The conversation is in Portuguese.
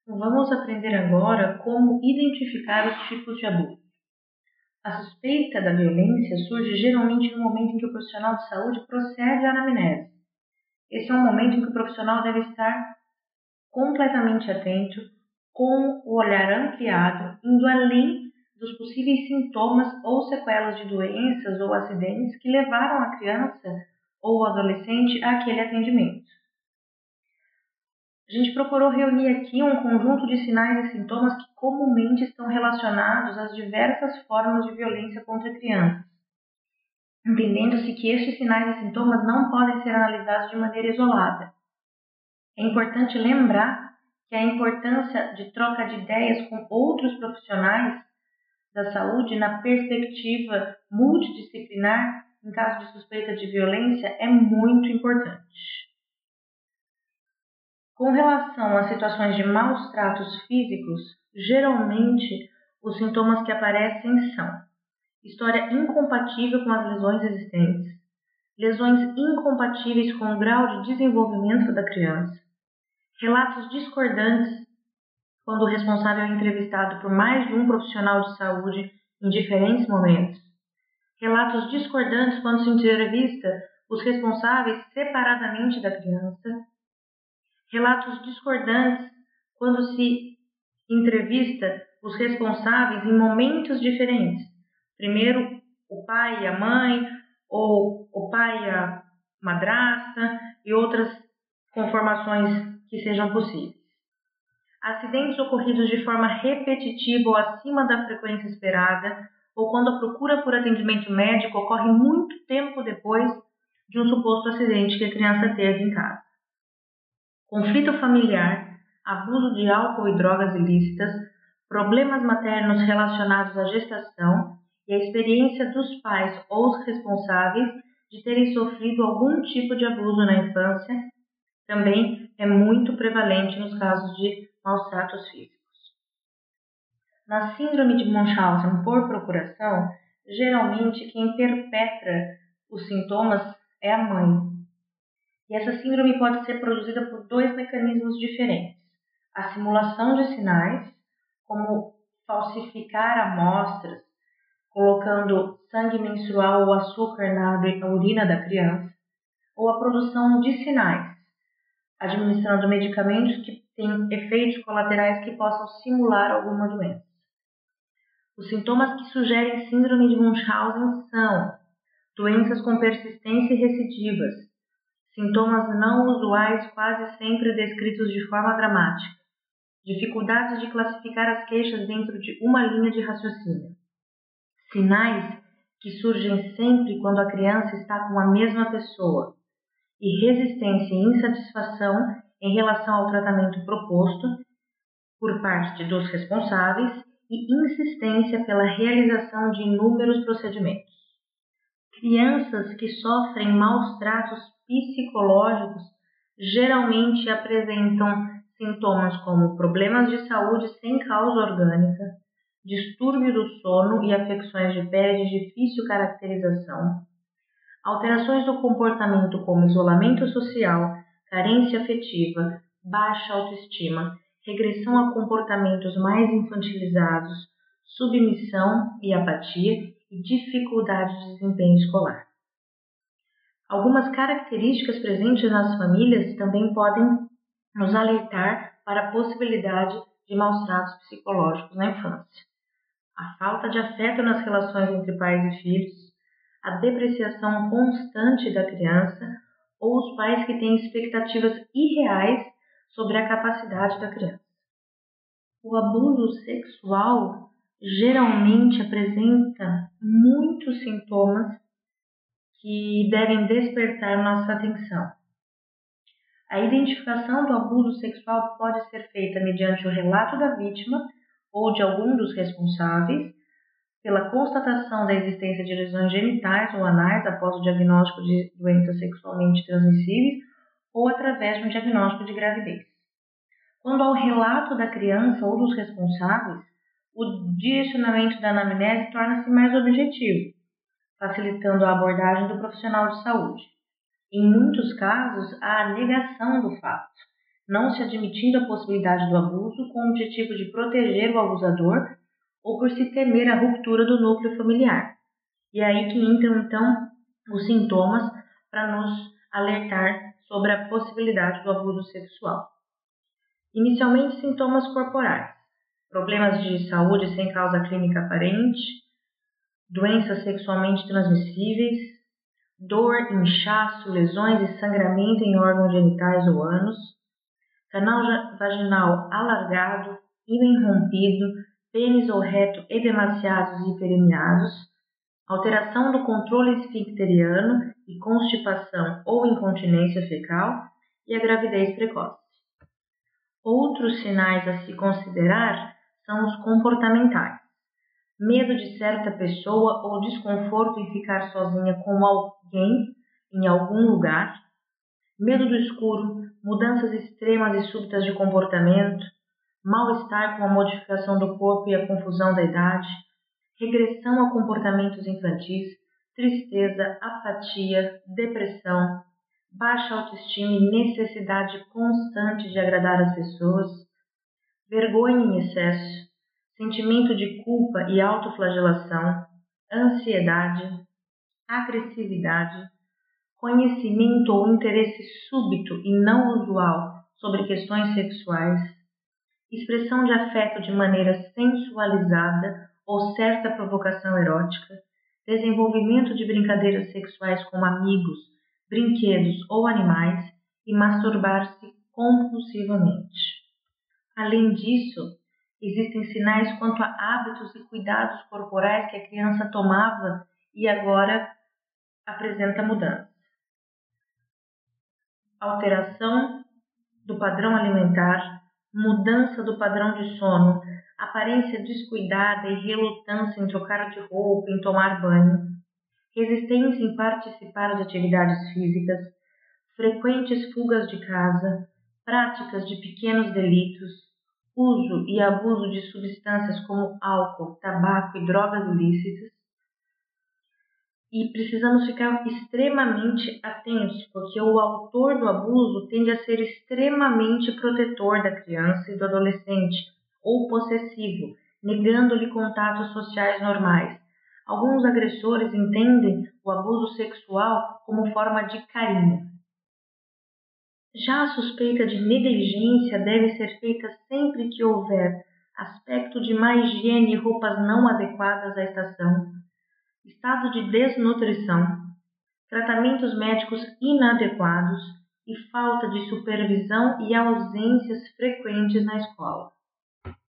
Vamos aprender agora como identificar os tipos de abuso. A suspeita da violência surge geralmente no momento em que o profissional de saúde procede à anamnese. Esse é um momento em que o profissional deve estar completamente atento, com o olhar ampliado, indo além dos possíveis sintomas ou sequelas de doenças ou acidentes que levaram a criança ou o adolescente àquele atendimento. A gente procurou reunir aqui um conjunto de sinais e sintomas que comumente estão relacionados às diversas formas de violência contra crianças, entendendo-se que estes sinais e sintomas não podem ser analisados de maneira isolada. É importante lembrar que a importância de troca de ideias com outros profissionais da saúde na perspectiva multidisciplinar em caso de suspeita de violência é muito importante. Com relação a situações de maus tratos físicos, geralmente os sintomas que aparecem são história incompatível com as lesões existentes, lesões incompatíveis com o grau de desenvolvimento da criança, relatos discordantes quando o responsável é entrevistado por mais de um profissional de saúde em diferentes momentos, relatos discordantes quando se entrevista os responsáveis separadamente da criança, relatos discordantes quando se entrevista os responsáveis em momentos diferentes. Primeiro o pai e a mãe, ou o pai e a madrasta, e outras conformações que sejam possíveis. Acidentes ocorridos de forma repetitiva ou acima da frequência esperada, ou quando a procura por atendimento médico ocorre muito tempo depois de um suposto acidente que a criança teve em casa. Conflito familiar, abuso de álcool e drogas ilícitas, problemas maternos relacionados à gestação e a experiência dos pais ou os responsáveis de terem sofrido algum tipo de abuso na infância também é muito prevalente nos casos de maus tratos físicos. Na síndrome de Munchausen por procuração, geralmente quem perpetra os sintomas é a mãe. E essa síndrome pode ser produzida por dois mecanismos diferentes. A simulação de sinais, como falsificar amostras, colocando sangue menstrual ou açúcar na urina da criança, ou a produção de sinais, administrando medicamentos que têm efeitos colaterais que possam simular alguma doença. Os sintomas que sugerem síndrome de Munchausen são doenças com persistência e recidivas, sintomas não usuais quase sempre descritos de forma dramática, dificuldades de classificar as queixas dentro de uma linha de raciocínio, sinais que surgem sempre quando a criança está com a mesma pessoa, e resistência e insatisfação em relação ao tratamento proposto por parte dos responsáveis e insistência pela realização de inúmeros procedimentos. Crianças que sofrem maus tratos psicológicos geralmente apresentam sintomas como problemas de saúde sem causa orgânica, distúrbio do sono e afecções de pele de difícil caracterização, alterações do comportamento como isolamento social, carência afetiva, baixa autoestima, regressão a comportamentos mais infantilizados, submissão e apatia e dificuldade de desempenho escolar. Algumas características presentes nas famílias também podem nos alertar para a possibilidade de maus tratos psicológicos na infância. A falta de afeto nas relações entre pais e filhos, a depreciação constante da criança ou os pais que têm expectativas irreais sobre a capacidade da criança. O abuso sexual geralmente apresenta muitos sintomas que devem despertar nossa atenção. A identificação do abuso sexual pode ser feita mediante o relato da vítima ou de algum dos responsáveis, pela constatação da existência de lesões genitais ou anais após o diagnóstico de doenças sexualmente transmissíveis ou através de um diagnóstico de gravidez. Quando há o relato da criança ou dos responsáveis, o direcionamento da anamnese torna-se mais objetivo, facilitando a abordagem do profissional de saúde. Em muitos casos, há a negação do fato, não se admitindo a possibilidade do abuso com o objetivo de proteger o abusador ou por se temer a ruptura do núcleo familiar. E é aí que entram, então, os sintomas para nos alertar sobre a possibilidade do abuso sexual. Inicialmente, sintomas corporais, problemas de saúde sem causa clínica aparente, doenças sexualmente transmissíveis, dor, inchaço, lesões e sangramento em órgãos genitais ou ânus, canal vaginal alargado, ímã rompido, pênis ou reto edemaciados e hiperemiados, alteração do controle esfincteriano e constipação ou incontinência fecal e a gravidez precoce. Outros sinais a se considerar são os comportamentais. Medo de certa pessoa ou desconforto em ficar sozinha com alguém em algum lugar, medo do escuro, mudanças extremas e súbitas de comportamento, mal-estar com a modificação do corpo e a confusão da idade, regressão a comportamentos infantis, tristeza, apatia, depressão, baixa autoestima e necessidade constante de agradar as pessoas, vergonha em excesso, sentimento de culpa e autoflagelação, ansiedade, agressividade, conhecimento ou interesse súbito e não usual sobre questões sexuais, expressão de afeto de maneira sensualizada ou certa provocação erótica, desenvolvimento de brincadeiras sexuais com amigos, brinquedos ou animais e masturbar-se compulsivamente. Além disso, existem sinais quanto a hábitos e cuidados corporais que a criança tomava e agora apresenta mudança. Alteração do padrão alimentar, mudança do padrão de sono, aparência descuidada e relutância em trocar de roupa, em tomar banho, resistência em participar de atividades físicas, frequentes fugas de casa, práticas de pequenos delitos, uso e abuso de substâncias como álcool, tabaco e drogas ilícitas. E precisamos ficar extremamente atentos, porque o autor do abuso tende a ser extremamente protetor da criança e do adolescente, ou possessivo, negando-lhe contatos sociais normais. Alguns agressores entendem o abuso sexual como forma de carinho. Já a suspeita de negligência deve ser feita sempre que houver aspecto de má higiene e roupas não adequadas à estação, estado de desnutrição, tratamentos médicos inadequados e falta de supervisão e ausências frequentes na escola.